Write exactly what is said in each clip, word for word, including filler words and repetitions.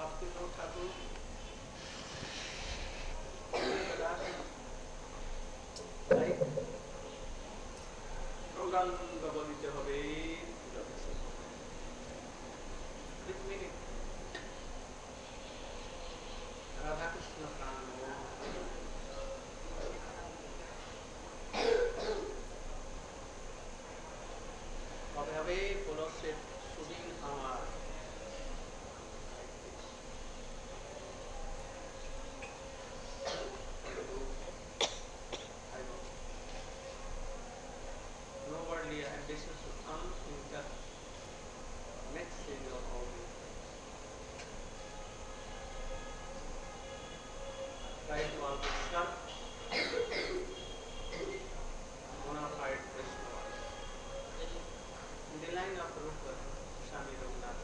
Bhaktivinoda Thakur, তাই প্রগাঙ্গ বলিতে হবে রাধাকৃষ্ণ প্রাণ কবে হবে পুলসের সুদিন আমার no worldly ambitions to come in the next stage of our life. Try to always serve bona fide Vaishnava. In the line of Rupa Swami Raghunath.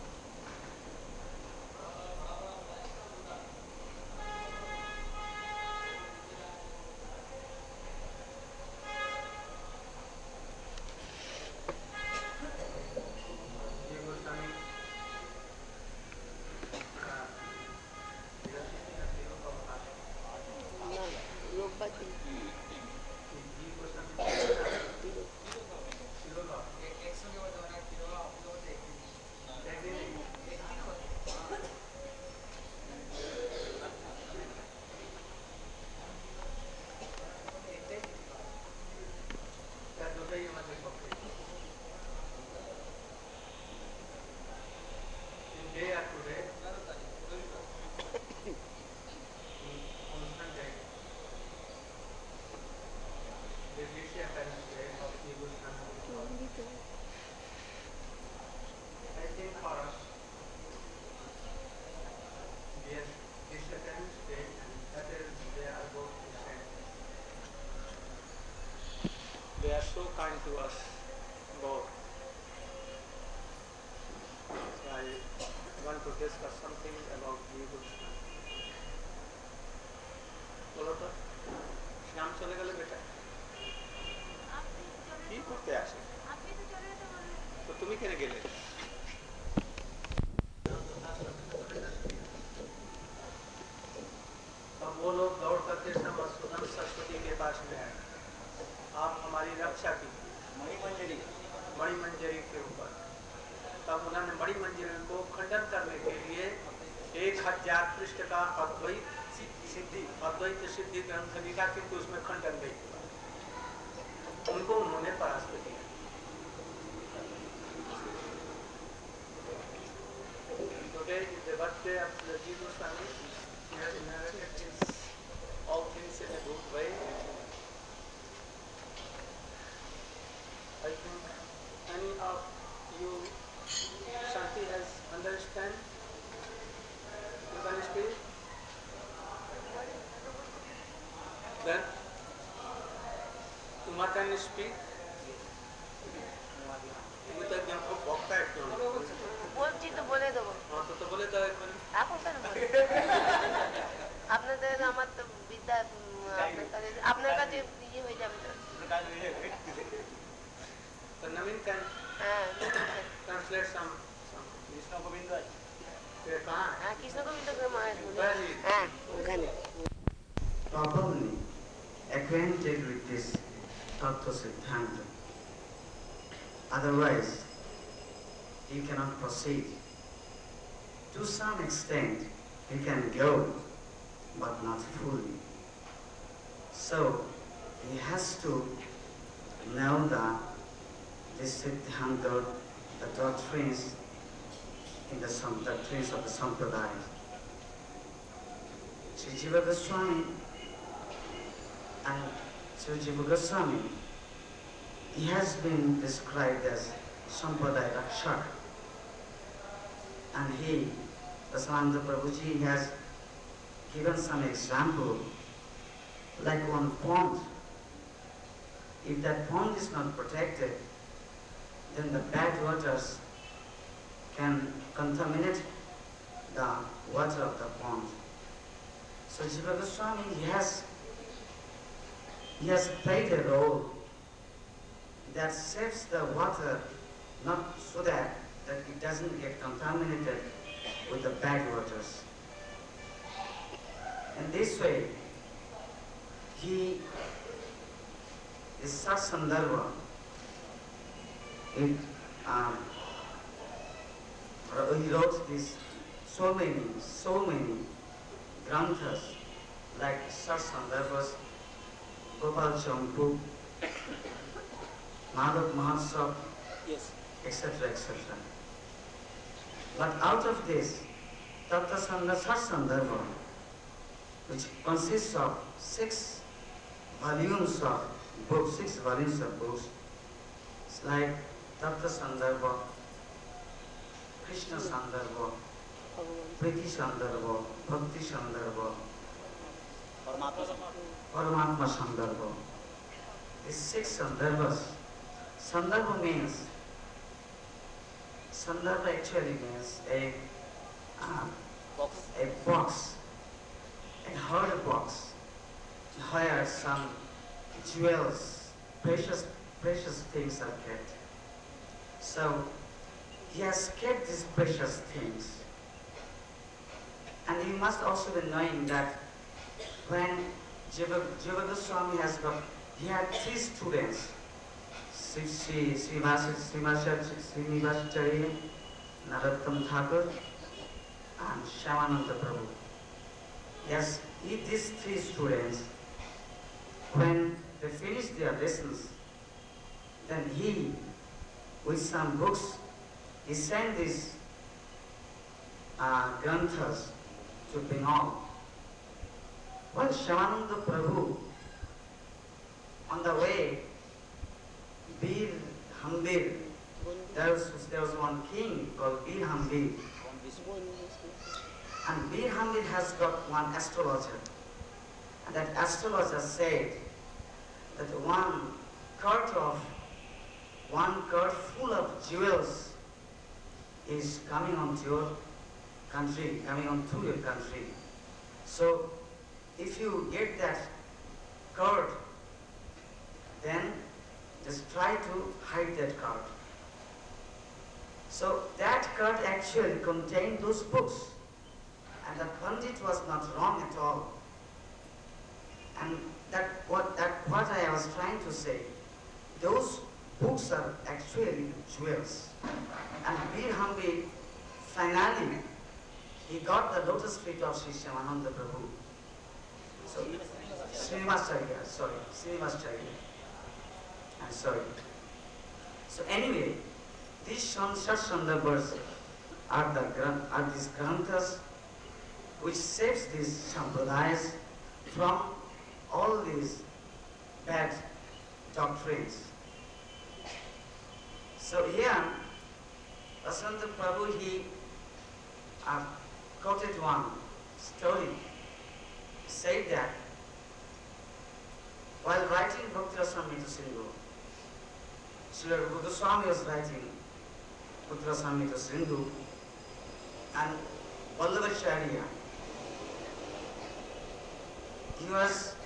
They are so kind to us both. So I want to discuss something about Guru Swami. बोलो तो श्याम चले गए बेटा কি করতে আসে আপনি তো চলে যেতে বললেন তো তুমি কেন গেলে अब वो लोग दौड़ करके सब सुगम सरस्वती के पास में आए आप हमारी रक्षा की मणिमंजरी मणिमंजरी के ऊपर तब उन्होंने मणिमंजरी को खंडन करने के लिए एक हजार पृष्ठ का अद्वैत सिद्धि अद्वैत सिद्धि ग्रंथ लिखा किंतु उसमें खंडन नहीं हुआ उनको उन्होंने परास्त किया Today is the birthday of the Guru Swami. He has narrated his all things in a good way. I think any of you Shanti has understand. You can speak. Then Uma can speak. তুমি তো একদম খুব বক্তা একজন বলছি তো বলে দেবো তো তো বলে দাও এখন এখন কেন আপনাদের আমার তো বিদ্যা আপনার কাছে ইয়ে হয়ে যাবে তো নবীন can হ্যাঁ translate some কৃষ্ণ গোবিন্দ হ্যাঁ কৃষ্ণ গোবিন্দ হ্যাঁ ওখানে properly acquainted with this Tattva Siddhanta. Otherwise, he cannot proceed. To some extent, he can go, but not fully. So, he has to know that this Siddhanta, the doctrines, in the some doctrines of the Sampradaya. Sri Jiva Goswami and Sri Jiva Goswami, he has been described as Sampradaya Rakshak. And he, the Sananda Prabhuji, has given some example, like one pond. If that pond is not protected, then the bad waters can contaminate the water of the pond. So Jiva Goswami, he has, he has played a role that saves the water, not so that, that it doesn't get contaminated, with the backwaters. In this way, he is such Sandarbha. It, um, he wrote this so many, so many granthas like such Sandarbhas, Gopal Champu, Madhav Mahotsav, Yes. et cetera, et cetera. But out of this, Tapta Sandarbha, which consists of six volumes of books, six volumes of books, it's like Tapta Sandarbha, Krishna Sandarbha, Priti Sandarbha, Bhakti Sandarbha, Paramatma Sandarbha. These six Sandarbhas. Sandarbha means, Sandarbha actually means a, uh, Box. a box, a hard box, where some jewels, precious, precious things are kept. So he has kept these precious things. And you must also be knowing that when Jiva, Jiva Goswami has got, he had three students, Sri Sri Srinivasacharya, Narottam Thakur, and Shyamananda Prabhu. Yes, he, these three students, when they finished their lessons, then he, with some books, he sent these uh, granthas to Bengal. While Shyamananda Prabhu, on the way, Bir Hambir, there was, there was one king called Bir Hambir. And Bir Hambir has got one astrologer. And that astrologer said that one cart of, one cart full of jewels is coming onto your country, coming on through your country. So if you get that cart, then just try to hide that cart. So that cart actually contained those books. And the Pandit was not wrong at all. And that what that what I was trying to say, those books are actually jewels. And Bir Hambir, finally, he got the lotus feet of Sri Shyamananda Prabhu. So, Srinivasacharya, sorry, Srinivasacharya. I'm sorry. So anyway, these such Sandarbhas are, the, are these granthas which saves these sampradayas from all these bad doctrines. So here, Vasanta Prabhu, he uh, quoted one story, said that while writing Bhakti Rasamrita Sindhu, Srila Rupa Goswami was writing Bhakti Rasamrita Sindhu, and Vallabhacharya, he was,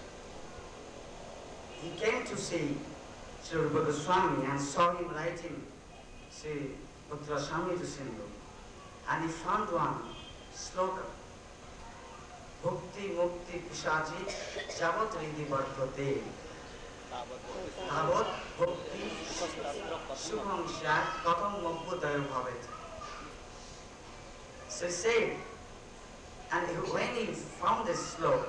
he came to see Srila Rupa Goswami and saw him writing Sri Bhakti Rasamrita Sindhu, and he found one sloka, Bhukti Mukti Pishachi Javat Ridi Vartate Bhavat Bhukti Shubham Shat Katam Mokbudayo Bhavet. So he said, and when he found this sloka,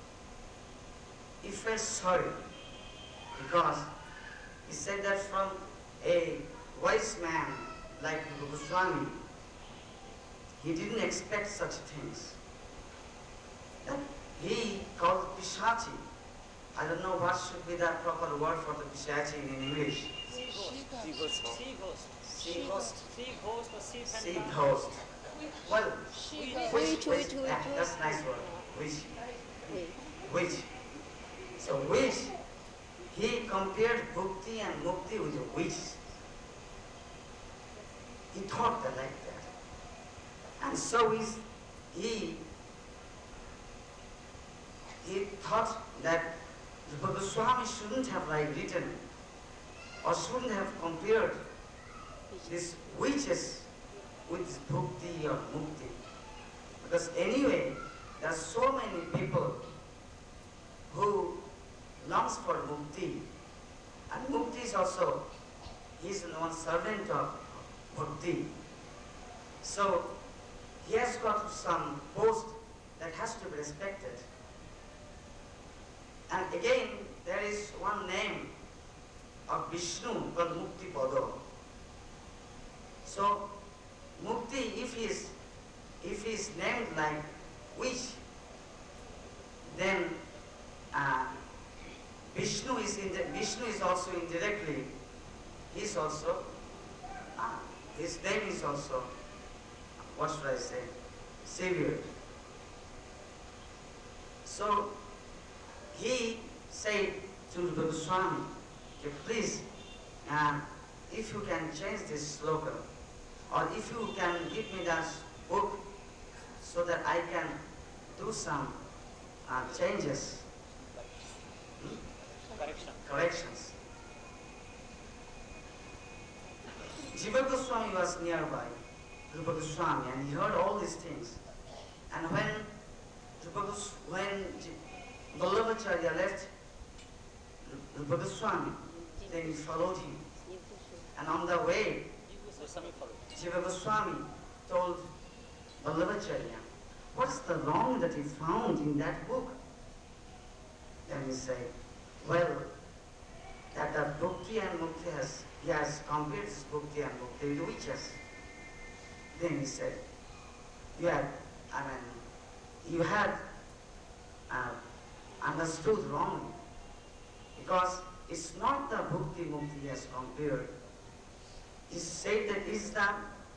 he felt sorry, because he said that from a wise man like Goswami, he didn't expect such things. That he called Pishachi. I don't know what should be the proper word for the Pishachi in English. Sea ghost. Sea ghost. Sea ghost. Sea ghost or sea Sea phantom. ghost. Well, Witch, which, witch, which, witch, ah, witch. that's a nice word. Which, Wait. which. So which, he compared Bhukti and Mukti with a witch. He thought that like that. And so he's, he he thought that Rupa Goswami shouldn't have like written or shouldn't have compared these witches with Bhukti or Mukti. Because anyway, there are so many people who longs for mukti, and mukti is also, he is one servant of bhakti. So he has got some post that has to be respected. And again, there is one name of Vishnu called Mukti Pada. So Mukti, if he is if he is named like which, then uh, Vishnu is in the, Vishnu is also indirectly, he is also uh, his name is also, what should I say, Savior. So he said to Rupa Goswami, okay, please, uh, if you can change this sloka, or if you can give me that book so that I can do some uh, changes, hmm? Correction. corrections. Jiva Goswami was nearby, Rupa Goswami, and he heard all these things. And when Rupa Gos- when Vallabhacharya left Rupa Goswami, then he followed him. And on the way, Jiva Goswami told Vallabhacharya, what's the wrong that he found in that book? Then he said, well, that the Bhakti and Mukti has, he has compared this Bhakti and Mukti with witches. Then he said, you had, I mean, you had uh, understood wrongly, because it's not the Bhakti Mukti he has compared. He said that it's the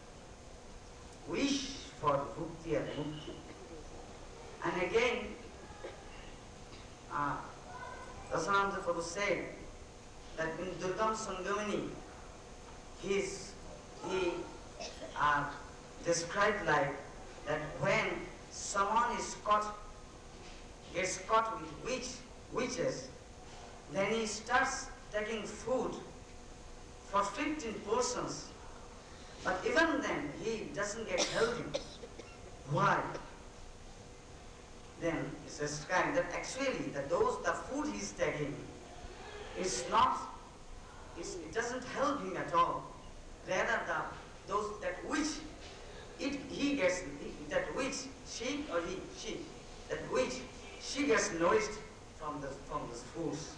wish for Bhakti and Mukti. And again, uh, Rasananda Prabhu said that in Durgam Sangamani, he, is, he uh, described like that when someone is caught, gets caught with witch, witches, then he starts taking food for fifteen persons. But even then, he doesn't get healthy. Why? Then it's described that actually that those the food he's taking is not, is, it doesn't help him at all. Rather the those that which it he gets that which she or he she that which she gets nourished from the from the foods.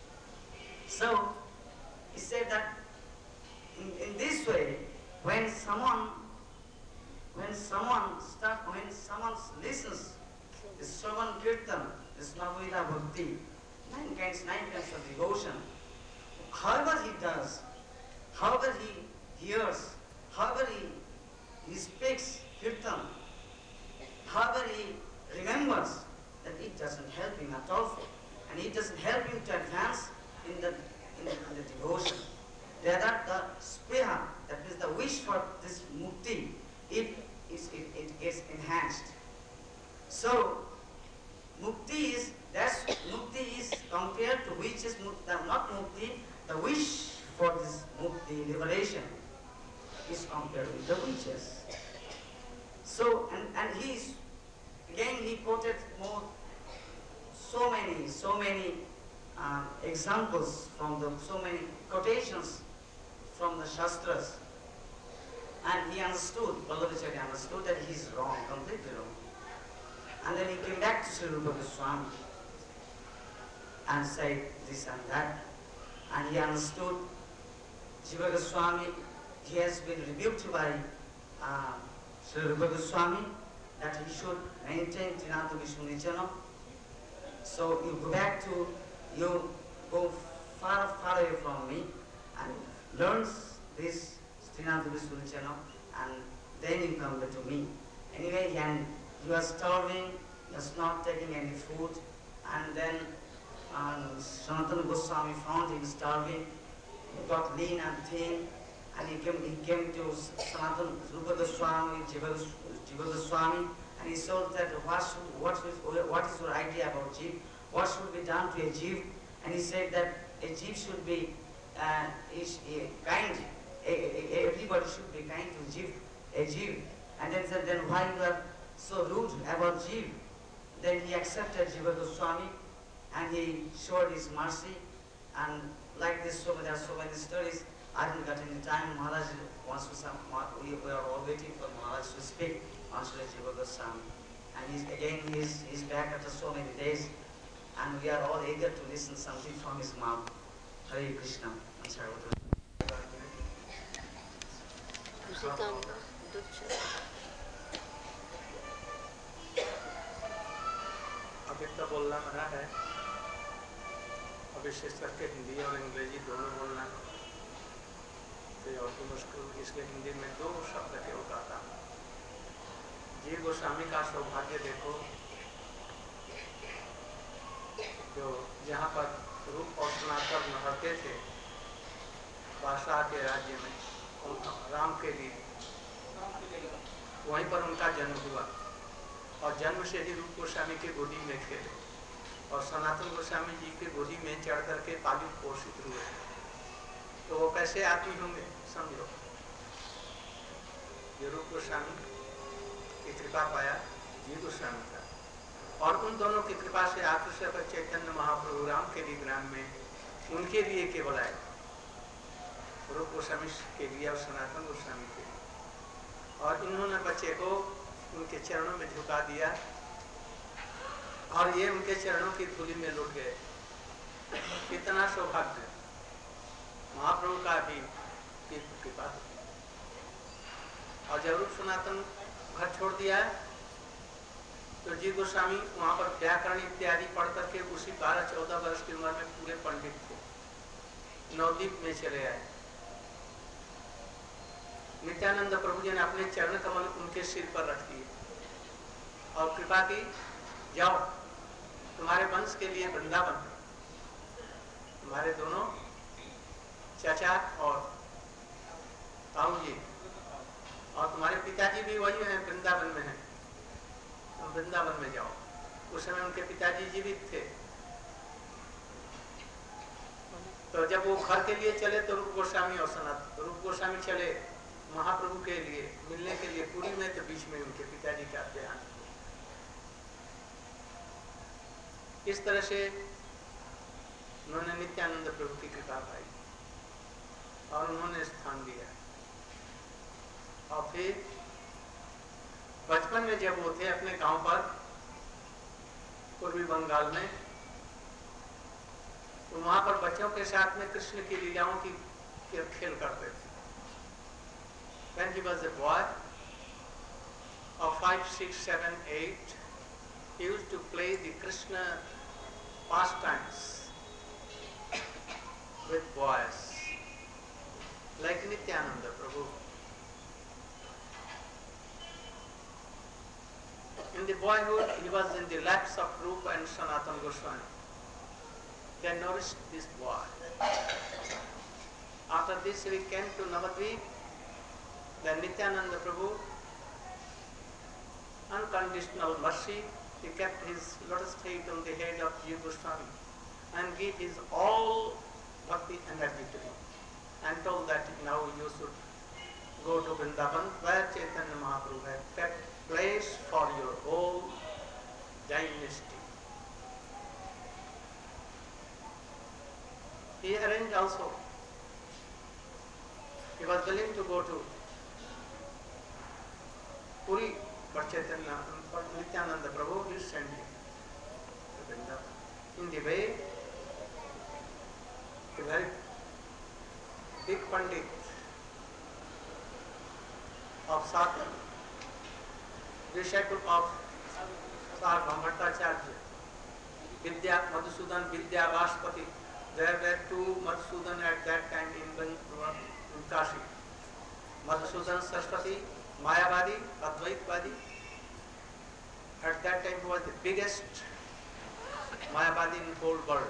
So he said that in, in this way, when someone when someone start when someone listens the Shravan Kirtan, this Navamrita Bhakti, nine kinds, nine kinds of devotion, however he does, however he hears, however he, he speaks Kirtan, however he remembers, that it doesn't help him at all, and it doesn't help him to advance in the, in the, in the devotion. Rather, the spriha, that is the wish for this mukti, it, is, it, it gets enhanced. So, mukti is, that's, mukti is compared to which is mukti, not mukti, the wish for this mukti, liberation, is compared with the witches. So, and, and he is, again he quoted more, so many, so many uh, examples from the, so many quotations from the Shastras. And he understood, Vallabhacharya understood that he is wrong, completely wrong. And then he came back to Sri Rupa Goswami and said this and that. And he understood Jiva Goswami, he has been rebuked by uh, Sri Rupa Goswami that he should maintain Trinadu Vishnu. So you go back to, you go far, far away from me and learn this Trinadu Vishnu and then you come back to me. Anyway, and he was starving, he was not taking any food, and then um, Sanatana Goswami found him starving, he got lean and thin, and he came, he came to Sanatana Rupa Goswami, Jiva, Jiva Goswami, and he told that what, should, what, is, what is your idea about Jiv? What should be done to a Jiv? And he said that a Jiv should be uh, is, uh, kind, a, a, everybody should be kind to Jiv, a Jiv. And then said, then why you are so rude about Jiva. Then he accepted Jiva Goswami and he showed his mercy. And like this, so there are so many stories. I haven't got any time. Maharaj wants to some. We are all waiting for Maharaj to speak on Sri Jiva Goswami. And he's, again, he's, he's back after so many days. And we are all eager to listen something from his mouth. Hare Krishna. अभी तो बोलना मना है, विशेष करके हिंदी और अंग्रेजी दोनों बोलना तो और भी मुश्किल, इसलिए हिंदी में दो शब्द केवल कहता हूँ। जीव गोस्वामी का सौभाग्य देखो, जो जहाँ पर रूप और सनातन रहते थे बादशाह के राज्य में, राम के लिए, वहीं पर उनका जन्म हुआ और जन्म से ही रूप गोस्वामी के गोदी में खेले और सनातन गोस्वामी जी के गोदी में चढ़ करके पालित पोषित हुए। तो वो कैसे आदमी होंगे समझो। ये रूप गोस्वामी की कृपा पाया जी गोस्वामी का, और उन दोनों की कृपा से आकृष्ट चैतन्य महाप्रभु राम के लिए ग्राम में उनके लिए केवल आए, रूप गोस्वामी के लिए और सनातन गोस्वामी के लिए। और इन्होंने बच्चे को उनके चरणों में झुका दिया और ये उनके चरणों की धूलि में लुट गए। कितना सौभाग्य महाप्रभु का भी कृपा। और जब रूप सनातन घर छोड़ दिया तो जी गोस्वामी वहाँ पर व्याकरण इत्यादि पढ़ करके उसी बारह चौदह वर्ष की उम्र में पूरे पंडित थे, नवद्वीप में चले आए। नित्यानंद प्रभु जी ने अपने चरण कमल उनके सिर पर रख दिए और कृपा की, जाओ तुम्हारे वंश के लिए वृंदावन, तुम्हारे दोनों चाचा और ताऊ जी और तुम्हारे पिताजी भी वही हैं, वृंदावन में हैं, तुम वृंदावन में जाओ। उस समय उनके पिताजी जीवित थे। तो जब वो घर के लिए चले तो रूप गोस्वामी और सनातन, रूप गोस्वामी चले महाप्रभु के लिए मिलने के लिए पुरी में, तो बीच में उनके पिताजी का देहांत। इस तरह से उन्होंने नित्यानंद प्रभु की कृपा पाई और उन्होंने स्थान दिया। और फिर बचपन में जब वो थे अपने गांव पर पूर्वी बंगाल में, तो वहां पर बच्चों के साथ में कृष्ण की लीलाओं की खेल करते थे। When he was a boy of five, six, seven, eight, he used to play the Krishna pastimes with boys, like Nityananda Prabhu. In the boyhood, he was in the laps of Rupa and Sanatana Goswami. They nourished this boy. After this, we came to Navadvip. Then Nityananda Prabhu, unconditional mercy, he kept his lotus feet on the head of Jiva Goswami and gave his all bhakti energy to him and told that now you should go to Vrindavan where Chaitanya Mahaprabhu had kept place for your whole dynasty. He arranged also, he was willing to go to Puri, but Chaitanya, but Nityananda Prabhu, he sent him to Vrindavan. In the way, a very big Pandit of Satan, disciple of Sarvabhauma Bhattacharya, Vidya, Madhusudan, Vidya Vaspati. There were two Madhusudan at that time in, in Kashi. Madhusudan Saraswati, Mayavadi, Advaitwadi. At that time he was the biggest Mayavadi in the whole world.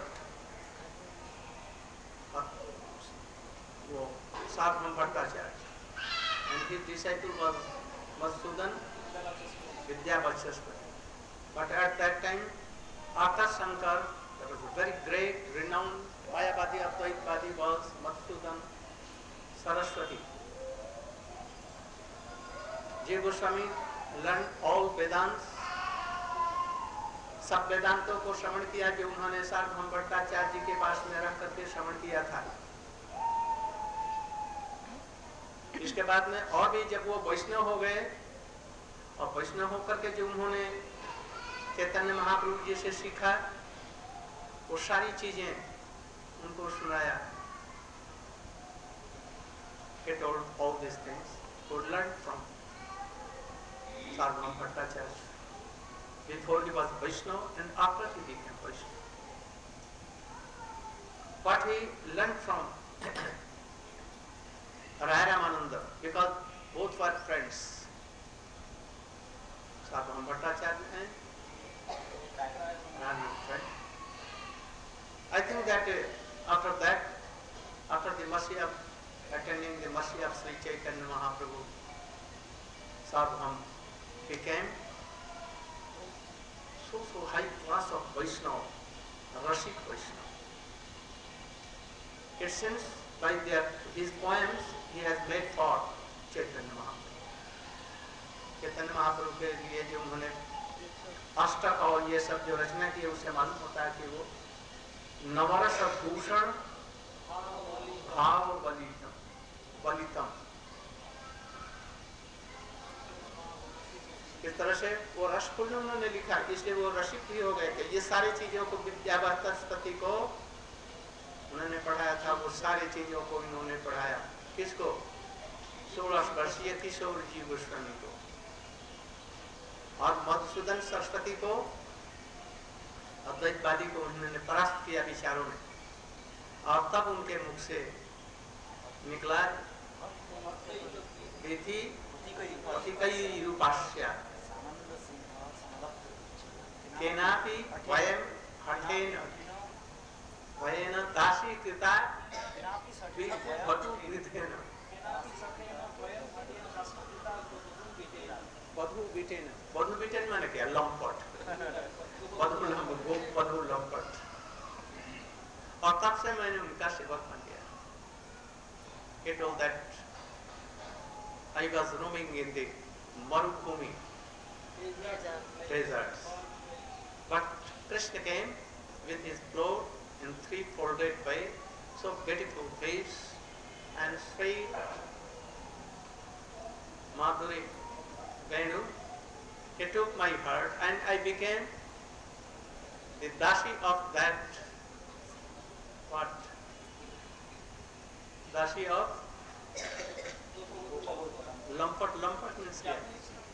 Sarvabhauma Bhattacharya. And his disciple was Madhusudan Vidya Vachaspati. But at that time, after Shankar, there was a very great, renowned Mayavadi Advaitwadi was Madhusudan Saraswati. Jiva Goswami learned all Vedants, सब वेदांतों को श्रवण किया जो उन्होंने सार्वभौम भट्टाचार्य जी के पास में रह करके श्रवण किया था। इसके बाद में और भी जब वो वैष्णव हो गए और वैष्णव होकर के जो उन्होंने चैतन्य महाप्रभु जी से सीखा वो सारी चीजें उनको सुनाया। He told all these things, could learn from Sarvabhauma Bhattacharya. Before he was Vaishnava and after he became Vaishnava. What he learned from Raya Ramananda, because both were friends, Sarvabhauma Bhattacharya and Ramananda friend. I think that uh, after that, after the mercy of attending the mercy of Sri Chaitanya Mahaprabhu, Sarvabhauma became so so high class of Vaishnava, Rashik Vaishnava. It seems by their his poems he has made for Chaitanya Mahaprabhu. Chaitanya Mahaprabhu के लिए जो उन्होंने अष्टक और ये सब जो रचना की है उससे मालूम होता है कि वो नवरस भूषण भाव बलितम बलितम इस तरह से वो रसपूर्ण उन्होंने लिखा, इसलिए वो रसिक भी हो गए थे। ये सारी चीजों को विद्यावाचस्पति को उन्होंने पढ़ाया था, वो सारी चीजों को इन्होंने पढ़ाया। किसको? सोलह वर्षीय किशोर जी गोस्वामी को और मधुसूदन सरस्वती को, अद्वैतवादी को उन्होंने परास्त किया विचारों में और तब उनके मुख से निकला विधि अतिकई रूपास्या केनापि वयम हठेन वयेन दासी कृता वधु विधेन वधु विटेन वधु विटेन माने क्या? लंपट वधु लंपट वधु लंपट। और तब से मैंने उनका सेवक बन गया। He told that I was roaming in the Marubhumi deserts, but Krishna came with his cloth in three folded way, so beautiful face, and Sri Madhuri Venu. He took my heart and I became the dasi of that. What? Dasi of Lampat. Lampat means क्या?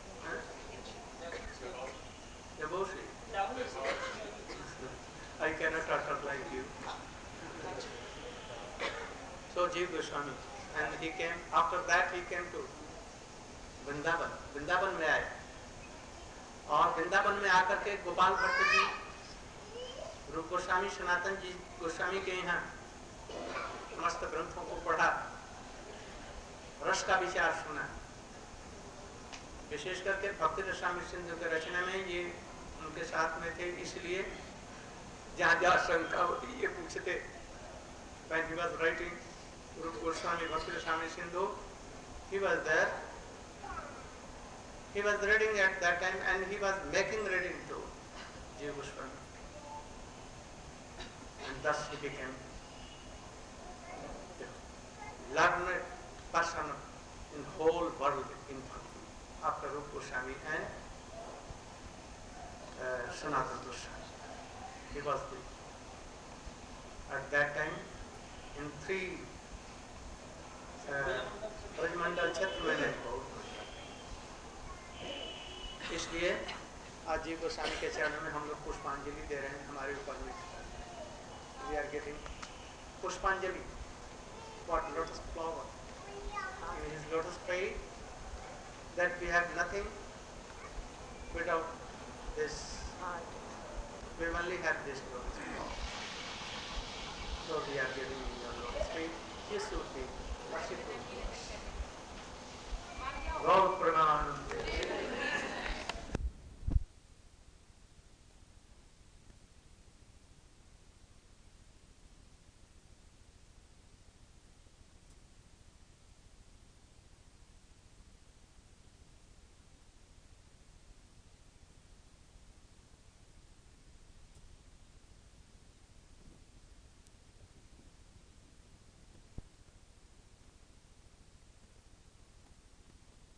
Devoshi. I cannot utter like you. So Jiva Goswami, and he came. After that he came to Vrindavan. Vrindavan में आए और वृंदावन में आकर के गोपाल भट्ट जी, रूप गोस्वामी, सनातन जी गोस्वामी के यहाँ समस्त ग्रंथों को पढ़ा, रस का विचार सुना। विशेष करके भक्ति रसामृत सिंधु के रचना में ये उनके साथ में थे, इसलिए जहाँ जहाँ शंका होती ये पूछते। When he was writing Rupa Goswami Bhakti Rasamrita Sindhu, he was there. He was reading at that time and he was making reading to Jiva Goswami. And thus he became the learned person in whole world in Bhakti after Rupa Goswami and uh, Sanatana Goswami. He was the, at that time in three Brajmandal क्षेत्र में बहुत। इसलिए आज जीव गोस्वामी के चरणों में हम लोग पुष्पांजलि दे रहे हैं। हमारे ऊपर में we are getting पुष्पांजलि, what lotus flower in his lotus tree, that we have nothing without this, we only have this lotus flower, so we are giving in the lotus tree. This should be merciful to us. Gaur Pramanande